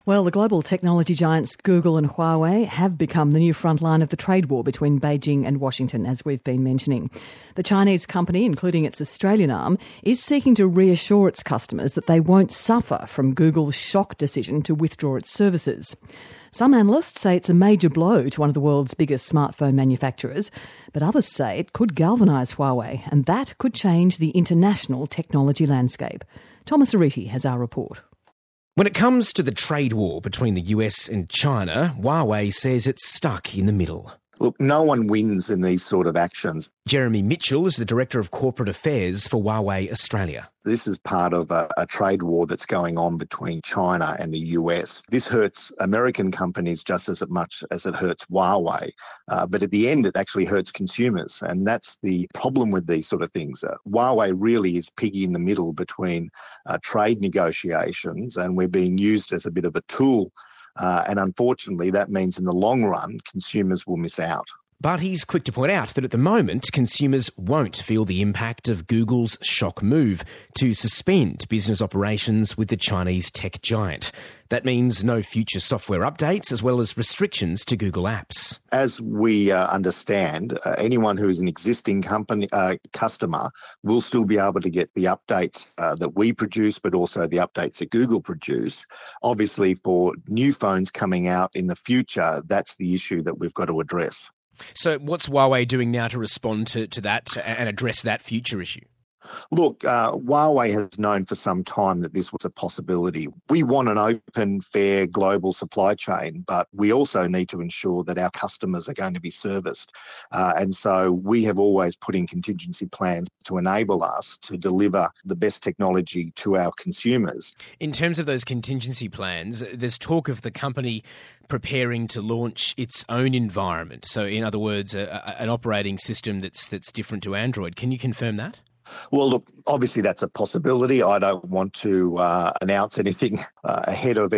Well, the global technology giants Google and Huawei have become the new front line of the trade war between Beijing and Washington, as we've been mentioning. The Chinese company, including its Australian arm, is seeking to reassure its customers that they won't suffer from Google's shock decision to withdraw its services. Some analysts say it's a major blow to one of the world's biggest smartphone manufacturers, but others say it could galvanise Huawei, and that could change the international technology landscape. Thomas Ariti has our report. When it comes to the trade war between the US and China, Huawei says it's stuck in the middle. Look, no one wins in these sort of actions. Jeremy Mitchell is the Director of Corporate Affairs for Huawei Australia. This is part of a trade war that's going on between China and the US. This hurts American companies just as much as it hurts Huawei. But at the end, it actually hurts consumers. And that's the problem with these sort of things. Huawei really is piggy in the middle between trade negotiations, and we're being used as a bit of a tool. And unfortunately, that means in the long run, consumers will miss out. But he's quick to point out that at the moment, consumers won't feel the impact of Google's shock move to suspend business operations with the Chinese tech giant. That means no future software updates, as well as restrictions to Google Apps. As we understand, anyone who is an existing customer will still be able to get the updates that we produce, but also the updates that Google produce. Obviously, for new phones coming out in the future, that's the issue that we've got to address. So what's Huawei doing now to respond to that and address that future issue? Look, Huawei has known for some time that this was a possibility. We want an open, fair, global supply chain, but we also need to ensure that our customers are going to be serviced. And so we have always put in contingency plans to enable us to deliver the best technology to our consumers. In terms of those contingency plans, there's talk of the company preparing to launch its own environment. So in other words, an operating system that's different to Android. Can you confirm that? Well, look, obviously that's a possibility. I don't want to announce anything ahead of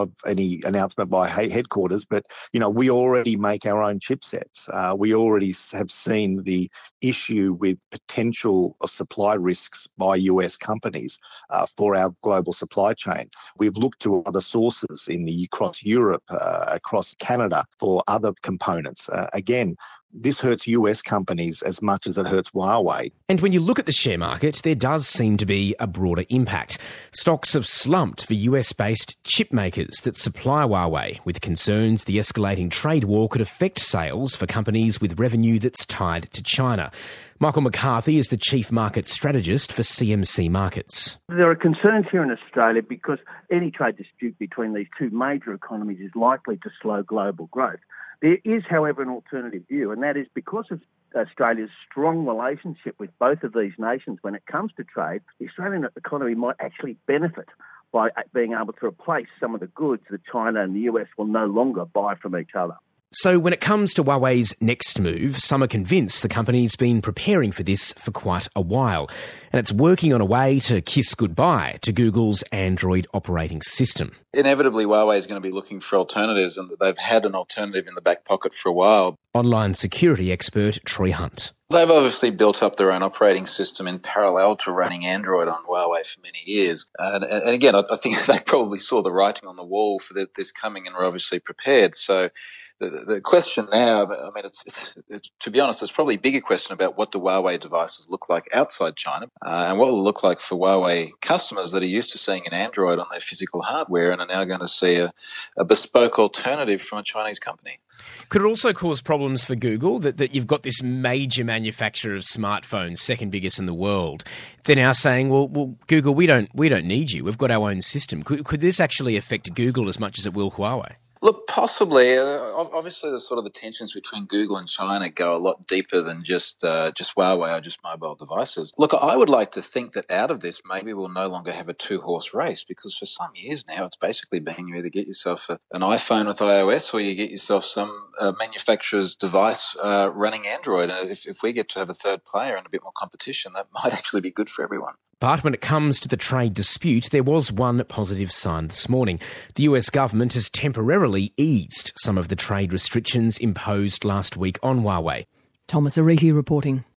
any announcement by headquarters, but, we already make our own chipsets. We already have seen the issue with potential supply risks by US companies for our global supply chain. We've looked to other sources across Europe, across Canada for other components. Again, this hurts US companies as much as it hurts Huawei. And when you look at the share market, there does seem to be a broader impact. Stocks have slumped for US-based chip makers that supply Huawei, with concerns the escalating trade war could affect sales for companies with revenue that's tied to China. Michael McCarthy is the Chief Market Strategist for CMC Markets. There are concerns here in Australia because any trade dispute between these two major economies is likely to slow global growth. There is, however, an alternative view, and that is because of Australia's strong relationship with both of these nations when it comes to trade, the Australian economy might actually benefit by being able to replace some of the goods that China and the US will no longer buy from each other. So when it comes to Huawei's next move, some are convinced the company's been preparing for this for quite a while, and it's working on a way to kiss goodbye to Google's Android operating system. Inevitably, Huawei is going to be looking for alternatives, and they've had an alternative in the back pocket for a while. Online security expert Troy Hunt. They've obviously built up their own operating system in parallel to running Android on Huawei for many years. And again, I think they probably saw the writing on the wall for this coming and were obviously prepared. So the question now, I mean, it's to be honest, it's probably a bigger question about what the Huawei devices look like outside China and what will it look like for Huawei customers that are used to seeing an Android on their physical hardware and are now going to see a bespoke alternative from a Chinese company. Could it also cause problems for Google that you've got this major manufacturer of smartphones, second biggest in the world? They're now saying, well, Google, we don't need you. We've got our own system. Could this actually affect Google as much as it will Huawei? Look, possibly. Obviously, the tensions between Google and China go a lot deeper than just Huawei or just mobile devices. Look, I would like to think that out of this, maybe we'll no longer have a two-horse race, because for some years now, it's basically been you either get yourself an iPhone with iOS or you get yourself some manufacturer's device running Android. And if we get to have a third player and a bit more competition, that might actually be good for everyone. But when it comes to the trade dispute, there was one positive sign this morning. The US government has temporarily eased some of the trade restrictions imposed last week on Huawei. Thomas Ariti reporting.